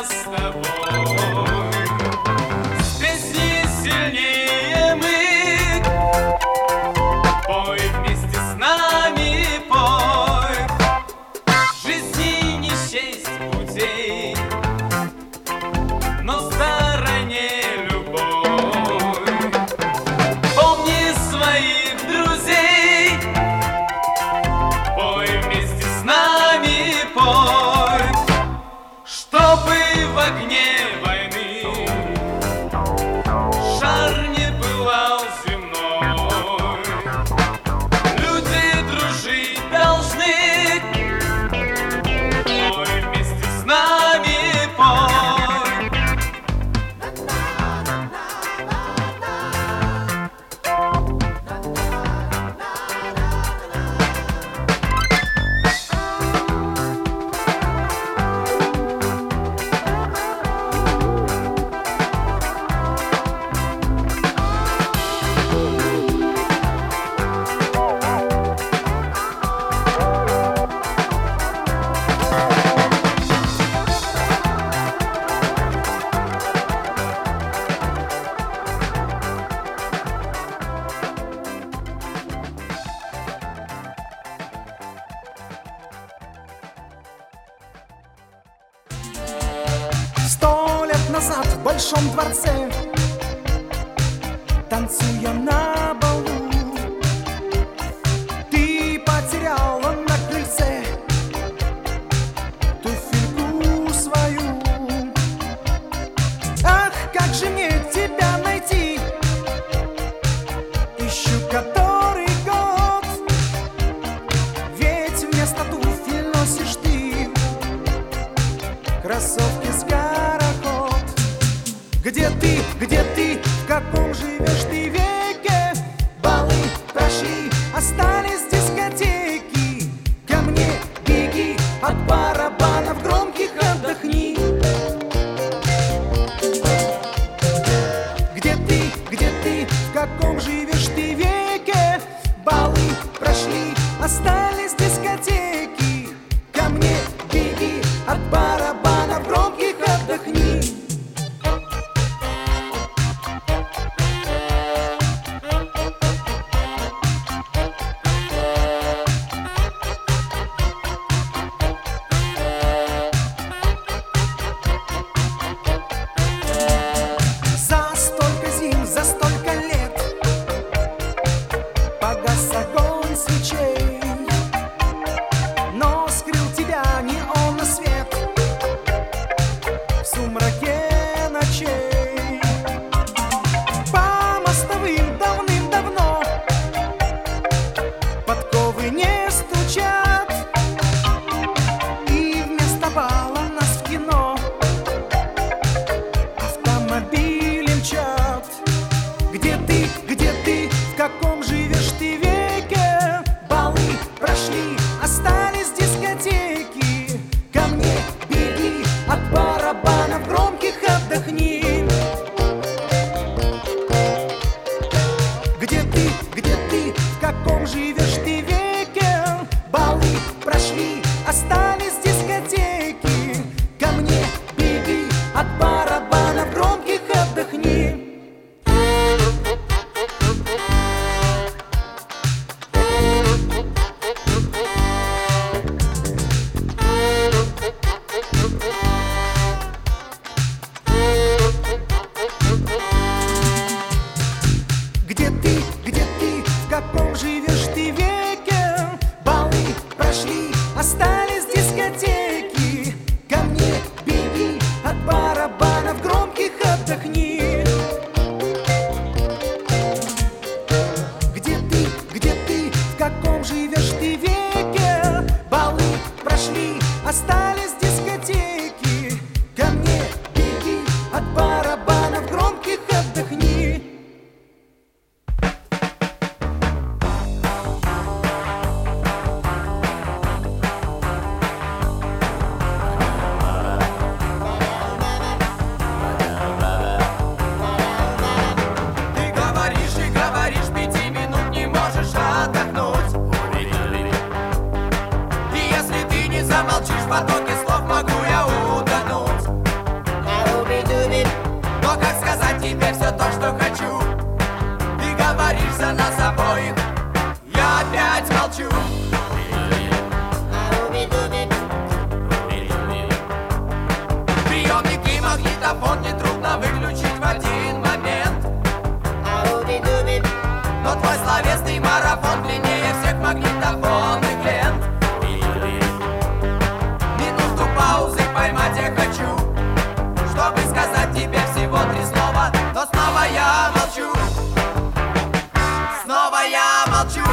с тобой. С песней сильнее мы, пой вместе с нами, пой. В жизни не счесть путей, но в стороне любовь. Помни своих друзей, пой вместе с нами, пой. Чтобы в огне войны жар не пылал земной. Люди дружить должны, пой вместе с нами, пой. Назад в большом дворце, танцуя на балу, ты потеряла на крыльце туфельку свою. Ах, как же мне тебя найти, ищу который год, ведь вместо туфель носишь ты кроссовки с горохом. Где ты, в каком живешь ты веке? Балы прошли, остались дискотеки. Ко мне беги, от барабанов громких отдохни. Где ты, в каком живешь ты веке? Балы прошли, остались дискотеки. Ко мне беги, от барабанов громких отдохни. тебе все то, что хочу. Ты говоришь за нас обоих, я опять молчу. Приемник и магнитофон нетрудно выключить в один момент. Но твой словесный марафон длиннее всех магнитофонных лент. Минуту паузы поймать я хочу, чтобы сказать тебе всего 3 слова. Но снова я молчу. Снова я молчу.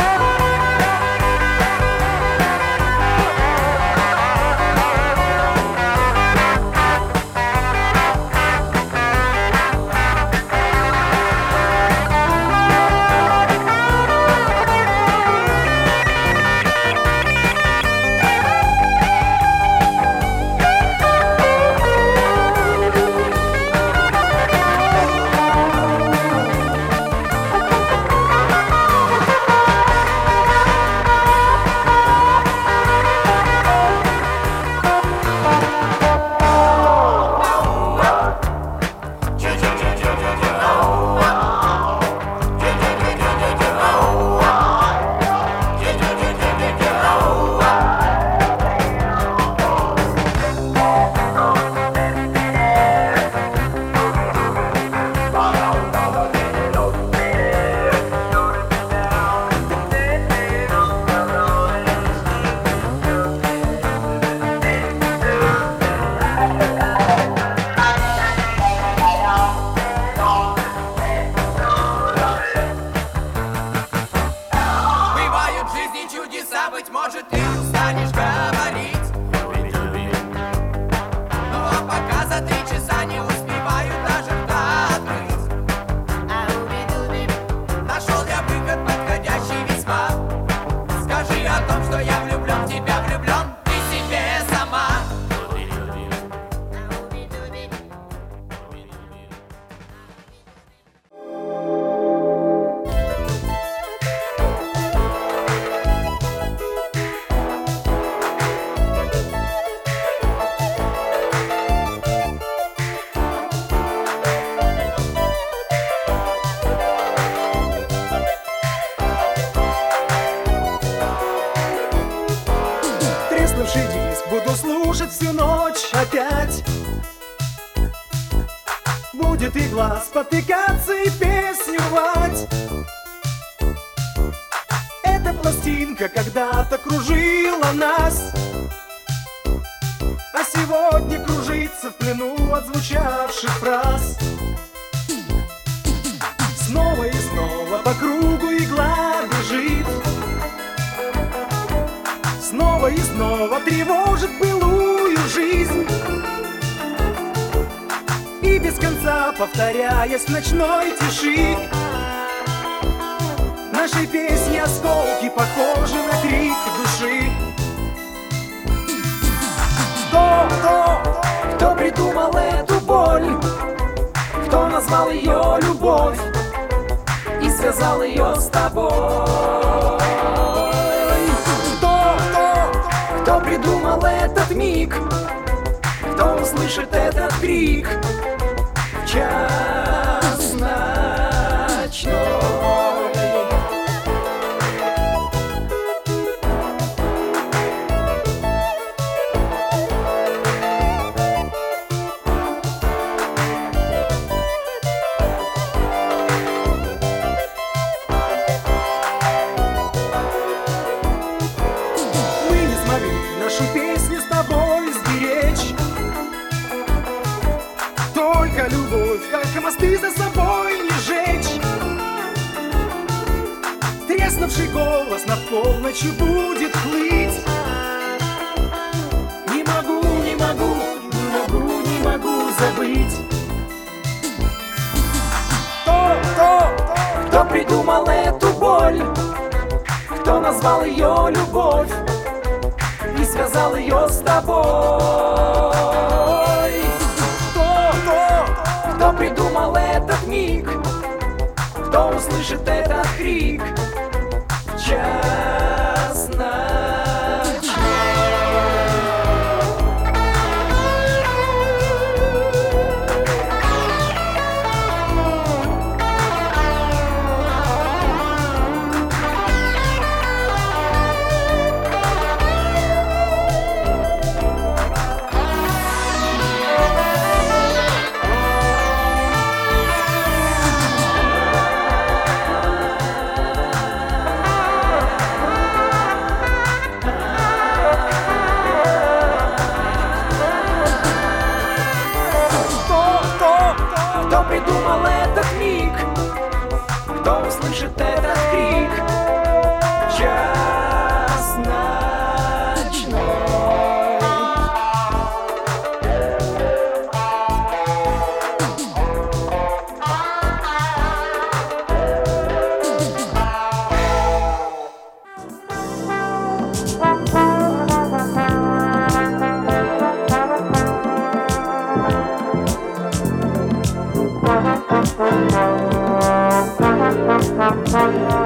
Быть может, ты устанешь говорить. Ну а пока за 3 часа не успеваю даже рта открыть. Нашел я выход подходящий весьма. Скажи о том, что я влюблен в тебя, влюблен ты себе сама. Треснувший диск буду слушать всю ночь опять. Будет игла спотыкаться и песню рвать. Эта пластинка когда-то кружила нас, а сегодня кружится в плену отзвучавших фраз. Снова и снова по кругу игла бежит, снова и снова тревожит былую жизнь. И без конца повторяясь в ночной тиши, нашей песни осколки похожи на крик души. Кто придумал эту боль? Кто назвал ее любовь и связал ее с тобой? Кто придумал этот миг? Кто услышит этот крик в час ночной? Нашу песню с тобой сберечь. Только любовь, как мосты за собой не жечь. Треснувший голос над полночью будет плыть. Не могу забыть. Кто придумал эту боль? Кто назвал ее любовь и связал ее с тобой? Кто придумал этот миг? Кто услышит этот крик в час ночной? придумал этот миг? Кто услышит этот крик в час ночной? Thank you.